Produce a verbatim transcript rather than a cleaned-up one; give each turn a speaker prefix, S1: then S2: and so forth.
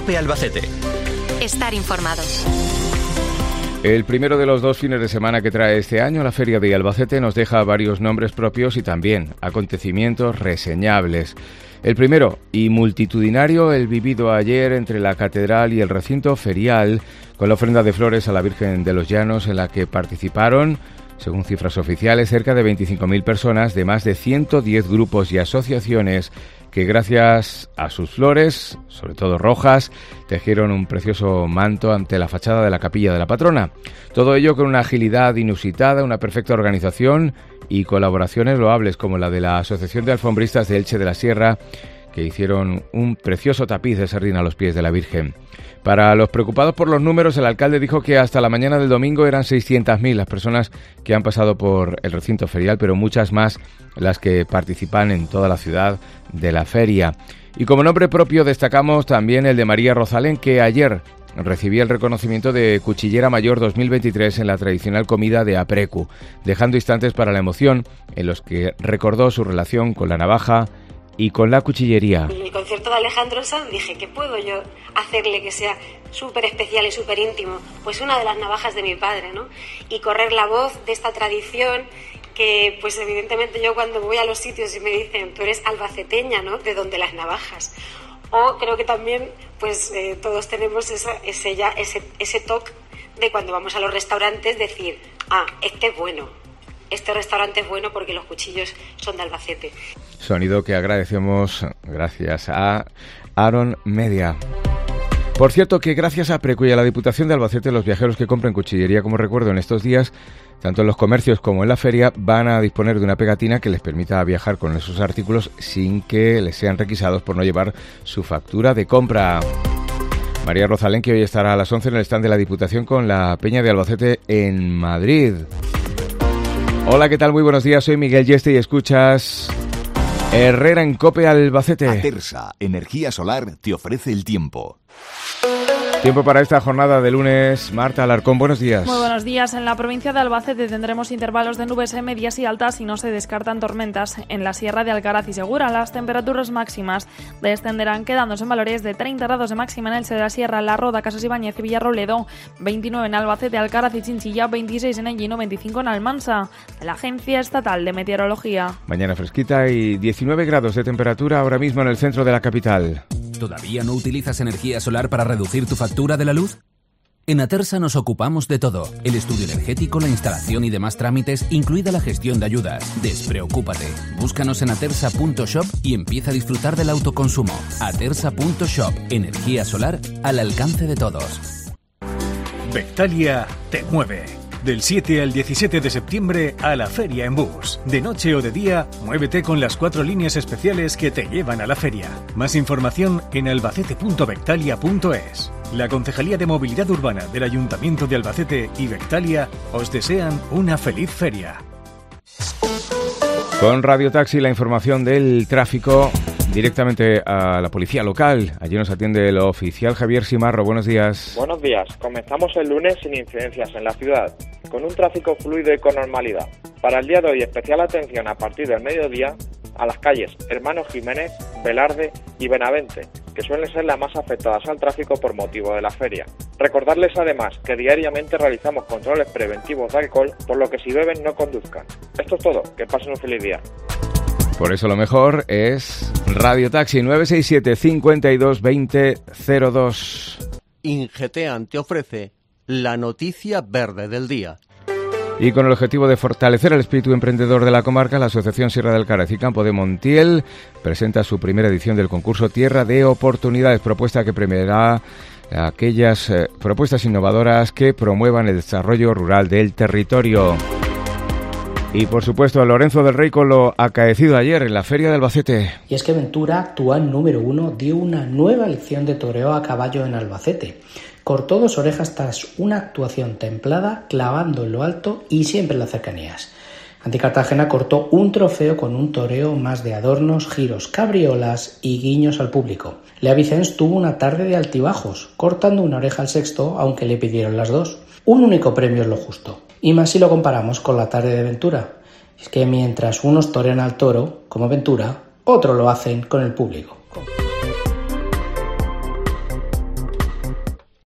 S1: COPE Albacete.
S2: Estar informados.
S3: El primero de los dos fines de semana que trae este año, la Feria de Albacete, nos deja varios nombres propios y también acontecimientos reseñables. El primero, y multitudinario, el vivido ayer entre la Catedral y el recinto ferial, con la ofrenda de flores a la Virgen de los Llanos, en la que participaron, según cifras oficiales, cerca de veinticinco mil personas de más de ciento diez grupos y asociaciones que gracias a sus flores, sobre todo rojas, tejieron un precioso manto ante la fachada de la capilla de la patrona. Todo ello con una agilidad inusitada, una perfecta organización y colaboraciones loables como la de la Asociación de Alfombristas de Elche de la Sierra, que hicieron un precioso tapiz de sardina a los pies de la Virgen. Para los preocupados por los números, el alcalde dijo que hasta la mañana del domingo eran seiscientas mil las personas que han pasado por el recinto ferial, pero muchas más las que participan en toda la ciudad de la feria. Y como nombre propio destacamos también el de María Rosalén, que ayer recibía el reconocimiento de Cuchillera Mayor dos mil veintitrés en la tradicional comida de Aprecu, dejando instantes para la emoción en los que recordó su relación con la navaja y con la cuchillería.
S4: En el concierto de Alejandro Sanz dije, ¿qué puedo yo hacerle que sea súper especial y súper íntimo? Pues una de las navajas de mi padre, ¿no? Y correr la voz de esta tradición que, pues evidentemente yo cuando voy a los sitios y me dicen, tú eres albaceteña, ¿no? De donde las navajas. O creo que también, pues eh, todos tenemos esa, ese, ya, ese, ese toque de cuando vamos a los restaurantes decir, ah, este es bueno. Este restaurante es bueno porque los cuchillos son de Albacete.
S3: Sonido que agradecemos gracias a Aaron Media. Por cierto que gracias a Aprecu y a la Diputación de Albacete, los viajeros que compren cuchillería, como recuerdo en estos días, tanto en los comercios como en la feria, van a disponer de una pegatina que les permita viajar con esos artículos sin que les sean requisados por no llevar su factura de compra. María Rosalén, que hoy estará a las once en el stand de la Diputación con la Peña de Albacete en Madrid. Hola, ¿qué tal? Muy buenos días, soy Miguel Yeste y escuchas Herrera en COPE Albacete.
S5: Atersa, energía solar, te ofrece el tiempo.
S3: Tiempo para esta jornada de lunes. Marta Alarcón, buenos días.
S6: Muy buenos días. En la provincia de Albacete tendremos intervalos de nubes medias y altas y no se descartan tormentas. En la Sierra de Alcaraz y Segura las temperaturas máximas descenderán, quedándose en valores de treinta grados de máxima en Elche de la Sierra, La Roda, Casas Ibáñez y Villarrobledo, veintinueve en Albacete, Alcaraz y Chinchilla, veintiséis en Engino, veinticinco en Almansa, de la Agencia Estatal de Meteorología.
S3: Mañana fresquita y diecinueve grados de temperatura ahora mismo en el centro de la capital.
S7: ¿Todavía no utilizas energía solar para reducir tu factura de la luz? En Atersa nos ocupamos de todo. El estudio energético, la instalación y demás trámites, incluida la gestión de ayudas. Despreocúpate. Búscanos en atersa punto shop y empieza a disfrutar del autoconsumo. atersa punto shop. Energía solar al alcance de todos.
S8: Vectalia te mueve. Del siete al diecisiete de septiembre a la feria en bus. De noche o de día, muévete con las cuatro líneas especiales que te llevan a la feria. Más información en albacete punto vectalia punto es. La Concejalía de Movilidad Urbana del Ayuntamiento de Albacete y Vectalia os desean una feliz feria.
S3: Con Radio Taxi, la información del tráfico directamente a la policía local. Allí nos atiende el oficial Javier Simarro. Buenos días.
S9: Buenos días. Comenzamos el lunes sin incidencias en la ciudad, con un tráfico fluido y con normalidad. Para el día de hoy, especial atención a partir del mediodía a las calles Hermanos Jiménez, Velarde y Benavente, que suelen ser las más afectadas al tráfico por motivo de la feria. Recordarles además que diariamente realizamos controles preventivos de alcohol, por lo que si beben no conduzcan. Esto es todo. Que pasen un feliz día.
S3: Por eso lo mejor es Radio Taxi nueve seis siete, cincuenta y dos, veinte, cero dos.
S10: Ingeteam te ofrece la noticia verde del día.
S3: Y con el objetivo de fortalecer el espíritu emprendedor de la comarca, la Asociación Sierra de Alcaraz y Campo de Montiel presenta su primera edición del concurso Tierra de Oportunidades, propuesta que premiará aquellas eh, propuestas innovadoras que promuevan el desarrollo rural del territorio. Y por supuesto, Lorenzo del Rey con lo acaecido ayer en la Feria de Albacete.
S11: Y es que Ventura, actual número uno, dio una nueva lección de toreo a caballo en Albacete. Cortó dos orejas tras una actuación templada, clavando en lo alto y siempre en las cercanías. Anticartagena cortó un trofeo con un toreo más de adornos, giros, cabriolas y guiños al público. Lea Vicens tuvo una tarde de altibajos, cortando una oreja al sexto, aunque le pidieron las dos. Un único premio es lo justo. Y más si lo comparamos con la tarde de Ventura. Es que mientras unos torean al toro, como Ventura, otros lo hacen con el público.